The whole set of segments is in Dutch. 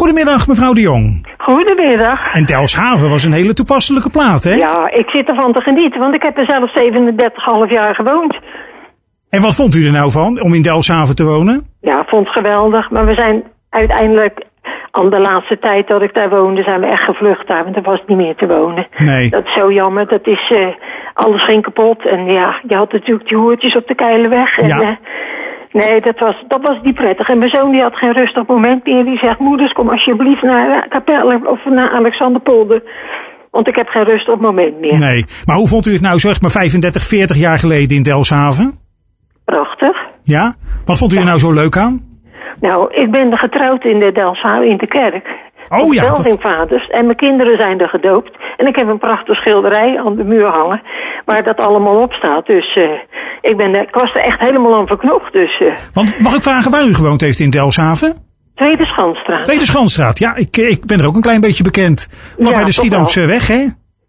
Goedemiddag, mevrouw de Jong. Goedemiddag. En Delfshaven was een hele toepasselijke plaat, hè? Ja, ik zit ervan te genieten, want ik heb er zelf 37,5 jaar gewoond. En wat vond u er nou van, om in Delfshaven te wonen? Ja, ik vond het geweldig, maar we zijn uiteindelijk, aan de laatste tijd dat ik daar woonde, zijn we echt gevlucht daar, want er was niet meer te wonen. Nee. Dat is zo jammer, dat is, alles ging kapot. En ja, je had natuurlijk die hoertjes op de Keilenweg. En, Ja. Nee, dat was niet prettig. En mijn zoon die had geen rustig moment meer. Die zegt, moeders, kom alsjeblieft naar Capelle of naar Alexanderpolder. Want ik heb geen rustig moment meer. Nee. Maar hoe vond u het nou, zeg maar 35, 40 jaar geleden in Delfshaven? Prachtig. Ja? Wat vond u er nou zo leuk aan? Nou, ik ben getrouwd in de Delfshaven in de kerk. Oh ja. Vaders. En mijn kinderen zijn er gedoopt. En ik heb een prachtig schilderij aan de muur hangen. Waar dat allemaal op staat. Dus ik was er echt helemaal aan verknocht. Dus, Want mag ik vragen waar u gewoond heeft in Delfshaven? Tweede Schanstraat. Tweede Schanstraat. Ja, ik ben er ook een klein beetje bekend. Maar Ja, bij de toch Schiedamse weg, hè?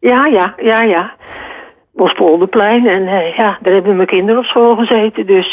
Ja. Bospolderplein. En daar hebben mijn kinderen op school gezeten. Dus...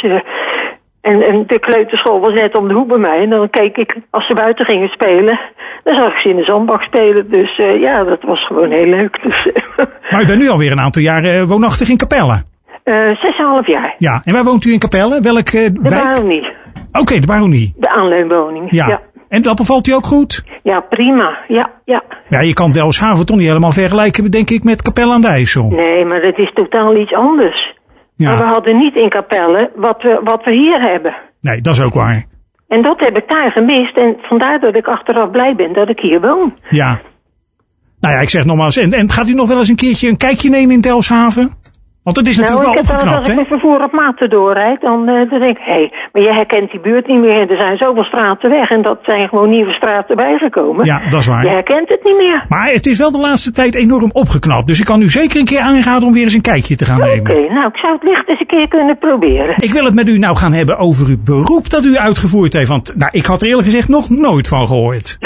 En de kleuterschool was net om de hoek bij mij. En dan keek ik, als ze buiten gingen spelen, dan zag ik ze in de zandbak spelen. Dus dat was gewoon heel leuk. Dus, Maar u bent nu alweer een aantal jaar woonachtig in Capelle. 6,5 jaar. Ja, en waar woont u in Capelle? Welke De wijk? baronie. Oké, de baronie. De aanleunwoning. Ja. En dat bevalt u ook goed? Ja, prima. Ja. Ja, je kan Delfshaven toch niet helemaal vergelijken, denk ik, met Capelle aan de IJssel. Nee, maar het is totaal iets anders. Ja. Maar we hadden niet in Capelle wat we hier hebben. Nee, dat is ook waar. En dat heb ik daar gemist. En vandaar dat ik achteraf blij ben dat ik hier woon. Ja. Nou ja, ik zeg nogmaals, en gaat u nog wel eens een keertje een kijkje nemen in Delfshaven? Want het is natuurlijk wel opgeknapt, als hè? ik met vervoer op maten doorrijd, dan denk ik, hé, maar je herkent die buurt niet meer. Er zijn zoveel straten weg en dat zijn gewoon nieuwe straten bijgekomen. Ja, dat is waar. Je herkent het niet meer. Maar het is wel de laatste tijd enorm opgeknapt. Dus ik kan u zeker een keer aanraden om weer eens een kijkje te gaan nemen. Oké, nou, ik zou het licht eens een keer kunnen proberen. Ik wil het met u nou gaan hebben over uw beroep dat u uitgevoerd heeft. Want ik had er eerlijk gezegd nog nooit van gehoord.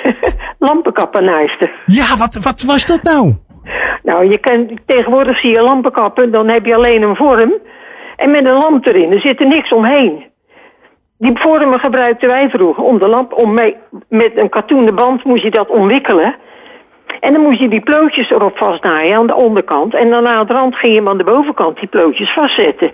Lampenkappenaarster. Ja, wat was dat nou? Nou, tegenwoordig zie je lampenkappen, dan heb je alleen een vorm. En met een lamp erin, er zit er niks omheen. Die vormen gebruikten wij vroeger om de lamp, met een katoenen band moest je dat omwikkelen. En dan moest je die plootjes erop vastnaaien aan de onderkant. En dan aan de rand ging je hem aan de bovenkant die plootjes vastzetten.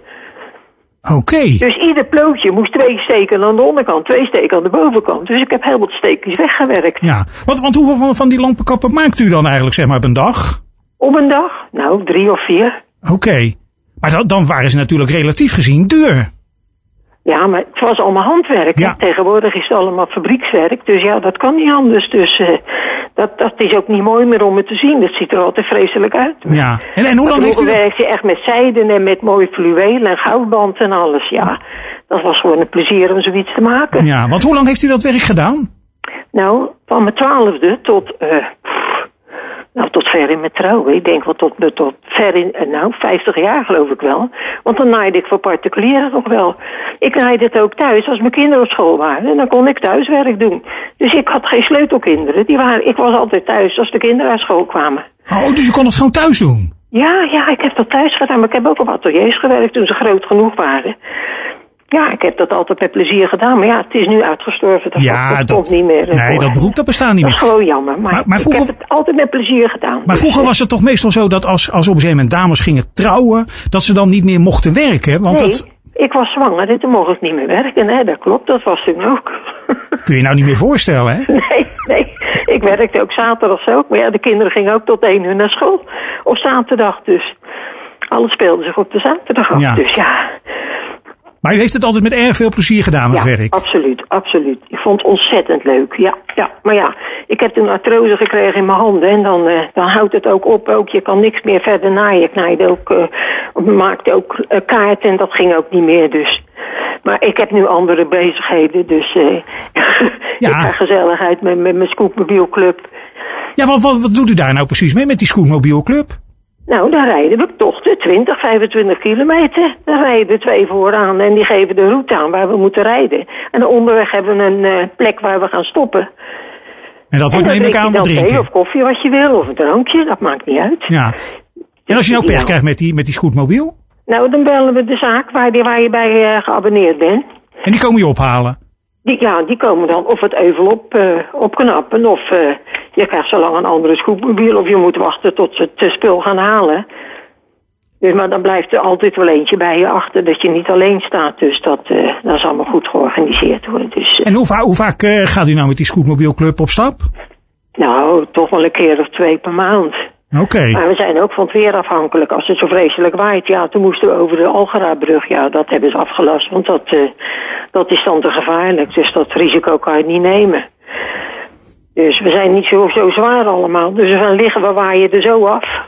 Oké. Dus ieder plootje moest 2 steken aan de onderkant, 2 steken aan de bovenkant. Dus ik heb heel wat steekjes weggewerkt. Ja, want hoeveel van die lampenkappen maakt u dan eigenlijk, zeg maar, op een dag? Op een dag? Nou, 3 of 4. Oké. Maar dan waren ze natuurlijk relatief gezien duur. Ja, maar het was allemaal handwerk. Ja. Tegenwoordig is het allemaal fabriekswerk. Dus ja, dat kan niet anders. Dus dat is ook niet mooi meer om het te zien. Dat ziet er altijd vreselijk uit. Ja. En hoe lang heeft u... werkt je echt met zijden en met mooi fluweel en goudband en alles. Ja, dat was gewoon een plezier om zoiets te maken. Ja, want hoe lang heeft u dat werk gedaan? Nou, van mijn 12e tot... tot ver in mijn trouwen. Ik denk wel tot ver in, 50 jaar geloof ik wel. Want dan naaide ik voor particulieren toch wel. Ik naaide het ook thuis als mijn kinderen op school waren. En dan kon ik thuiswerk doen. Dus ik had geen sleutelkinderen. Ik was altijd thuis als de kinderen uit school kwamen. Oh, dus je kon het gewoon thuis doen? Ja, ik heb dat thuis gedaan. Maar ik heb ook op ateliers gewerkt toen ze groot genoeg waren. Ja, ik heb dat altijd met plezier gedaan. Maar ja, het is nu uitgestorven. Dat komt niet meer. Nee, dat beroep dat bestaat niet meer. Dat is gewoon jammer. Maar vroeger, ik heb het altijd met plezier gedaan. Maar vroeger was het toch meestal zo dat als op een gegeven moment dames gingen trouwen, dat ze dan niet meer mochten werken? Want nee, ik was zwanger en toen mocht ik niet meer werken. Nee, dat klopt. Dat was toen ook. Kun je nou niet meer voorstellen, hè? Nee. Ik werkte ook zaterdags ook. Maar ja, de kinderen gingen ook tot 1 uur naar school. Op zaterdag dus. Alles speelde zich op de zaterdag af. Ja. Dus ja... Maar u heeft het altijd met erg veel plezier gedaan, het werk? Absoluut. Ik vond het ontzettend leuk. Ja. Maar ja, ik heb toen artrose gekregen in mijn handen. En dan houdt het ook op. Je kan niks meer verder naaien. Ik naaide ook, maakte ook kaarten en dat ging ook niet meer. Dus. Maar ik heb nu andere bezigheden. Dus ik ga gezelligheid met mijn scootmobielclub. Ja, wat doet u daar nou precies mee met die scootmobielclub? Nou, daar rijden we tochten, 20, 25 kilometer. Daar rijden er 2 vooraan en die geven de route aan waar we moeten rijden. En onderweg hebben we een plek waar we gaan stoppen. En dat wordt neem ik aan wat drinken? Thee of koffie wat je wil, of een drankje, dat maakt niet uit. Ja. En als je nou pech krijgt met die scootmobiel? Nou, dan bellen we de zaak waar je bij geabonneerd bent. En die komen je ophalen? Die komen dan of het euvel opknappen, of je krijgt zo lang een andere scootmobiel, of je moet wachten tot ze het spul gaan halen. Dus, maar dan blijft er altijd wel eentje bij je achter, dat je niet alleen staat. Dus dat is allemaal goed georganiseerd hoor. Dus, En hoe vaak gaat u nou met die scootmobielclub op stap? Nou, toch wel een keer of 2 per maand. Oké. Maar we zijn ook van het weer afhankelijk. Als het zo vreselijk waait, ja, toen moesten we over de Algerabrug. Ja, dat hebben ze afgelast, want dat is dan te gevaarlijk. Dus dat risico kan je niet nemen. Dus we zijn niet zo zwaar allemaal. Dus dan liggen we waaien er zo af.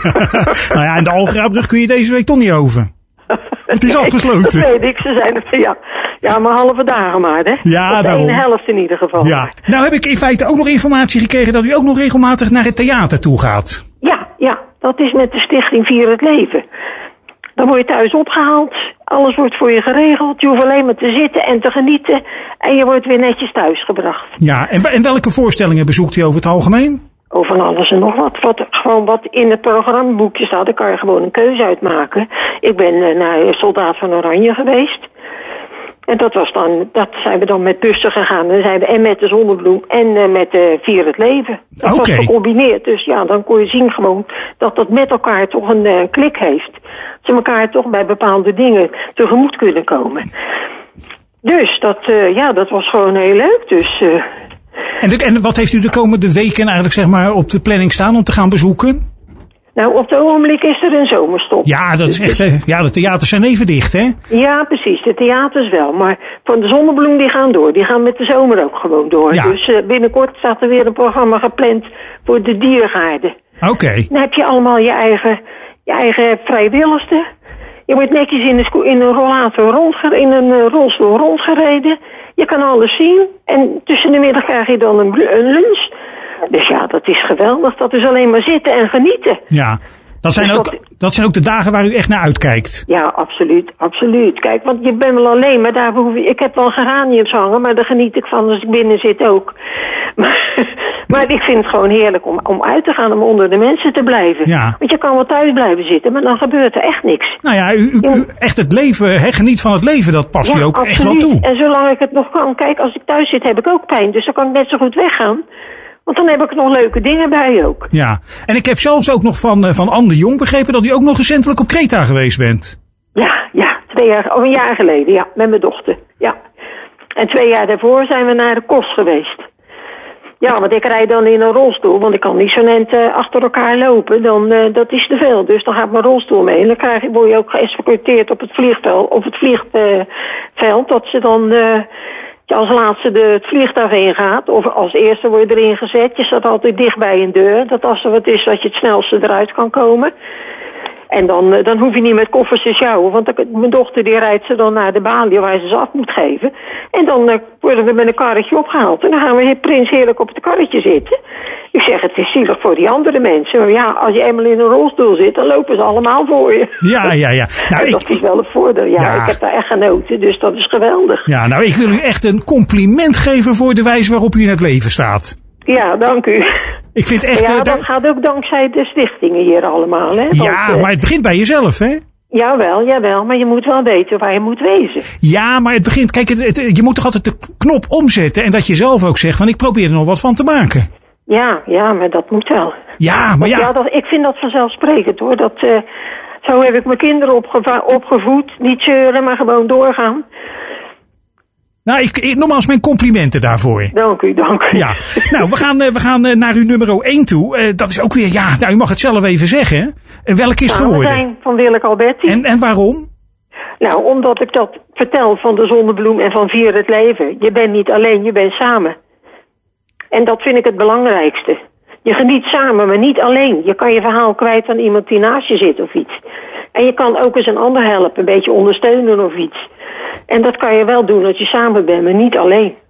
Nou ja, en de Algerabrug kun je deze week toch niet over. Het is afgesloten. Dat weet ik, ze zijn er, ja, maar halve dagen maar, hè. Ja, daarom. De ene helft in ieder geval. Ja. Nou heb ik in feite ook nog informatie gekregen dat u ook nog regelmatig naar het theater toe gaat. Ja, dat is met de stichting Vier het Leven. Dan word je thuis opgehaald, alles wordt voor je geregeld. Je hoeft alleen maar te zitten en te genieten en je wordt weer netjes thuisgebracht. Ja, en welke voorstellingen bezoekt u over het algemeen? Van alles en nog wat in het programmaboekje staat, daar kan je gewoon een keuze uitmaken. Ik ben naar Soldaat van Oranje geweest. En dat zijn we dan met bussen gegaan. Dan zijn we en met de Zonnebloem en met Vier het Leven. Dat was gecombineerd. Dus ja, dan kon je zien gewoon dat met elkaar toch een klik heeft. Dat ze elkaar toch bij bepaalde dingen tegemoet kunnen komen. Dus dat was gewoon heel leuk. Dus... En wat heeft u de komende weken eigenlijk zeg maar op de planning staan om te gaan bezoeken? Nou, op het ogenblik is er een zomerstop. Ja, dat is echt, de theaters zijn even dicht, hè? Ja, precies, de theaters wel. Maar van de Zonnebloem, die gaan door. Die gaan met de zomer ook gewoon door. Ja. Dus binnenkort staat er weer een programma gepland voor de diergaarden. Oké. Dan heb je allemaal je eigen vrijwilligste. Je wordt netjes in een rollator in een rolstoel rondgereden. Je kan alles zien. En tussen de middag krijg je dan een lunch. Dus ja, dat is geweldig. Dat is alleen maar zitten en genieten. Ja, dat zijn ook de dagen waar u echt naar uitkijkt. Ja, absoluut. Kijk, want je bent wel alleen, maar ik heb wel geraniums hangen, maar daar geniet ik van als ik binnen zit ook. Maar ik vind het gewoon heerlijk om uit te gaan, om onder de mensen te blijven. Ja. Want je kan wel thuis blijven zitten, maar dan gebeurt er echt niks. Nou ja, u echt het leven, geniet van het leven, dat past u ook absoluut. Echt wel toe. En zolang ik het nog kan, kijk, als ik thuis zit heb ik ook pijn, dus dan kan ik net zo goed weggaan. Want dan heb ik nog leuke dingen bij ook. Ja, en ik heb zelfs ook nog van Anne de Jong begrepen dat u ook nog recentelijk op Kreta geweest bent. Ja, een jaar geleden, ja, met mijn dochter, ja. En 2 jaar daarvoor zijn we naar de Kos geweest. Ja, want ik rijd dan in een rolstoel, want ik kan niet zo net achter elkaar lopen, dat is te veel. Dus dan gaat mijn rolstoel mee en dan word je ook geëscorteerd op het vliegveld, dat ze dan... als laatste het vliegtuig ingaat, of als eerste word je erin gezet. Je staat altijd dicht bij een deur, dat als er wat is, dat je het snelste eruit kan komen. En dan hoef je niet met koffers te sjouwen, want mijn dochter die rijdt ze dan naar de balie waar ze af moet geven. En dan worden we met een karretje opgehaald. En dan gaan we prins heerlijk op het karretje zitten. Ik zeg, het is zielig voor die andere mensen. Maar ja, als je eenmaal in een rolstoel zit, dan lopen ze allemaal voor je. Ja. Nou, dat is wel een voordeel. Ja, ik heb daar echt genoten, dus dat is geweldig. Ja, nou, ik wil u echt een compliment geven voor de wijze waarop u in het leven staat. Ja, dank u. Ik vind echt... Ja, dat gaat ook dankzij de stichtingen hier allemaal, hè. Want, maar het begint bij jezelf, hè? Jawel, maar je moet wel weten waar je moet wezen. Ja, maar het begint... Kijk, je moet toch altijd de knop omzetten en dat je zelf ook zegt van ik probeer er nog wat van te maken. Ja, maar dat moet wel. Ja, maar ja. Ik vind dat vanzelfsprekend, hoor. Zo heb ik mijn kinderen opgevoed. Niet zeuren, maar gewoon doorgaan. Nou, nogmaals mijn complimenten daarvoor. Dank u. Ja, nou, we gaan naar uw nummer 1 toe. Dat is ook weer, u mag het zelf even zeggen. Welke is het geworden? We zijn van Willeke Alberti. En waarom? Nou, omdat ik dat vertel van de Zonnebloem en van Vier het Leven. Je bent niet alleen, je bent samen. En dat vind ik het belangrijkste. Je geniet samen, maar niet alleen. Je kan je verhaal kwijt aan iemand die naast je zit of iets. En je kan ook eens een ander helpen, een beetje ondersteunen of iets. En dat kan je wel doen als je samen bent, maar niet alleen.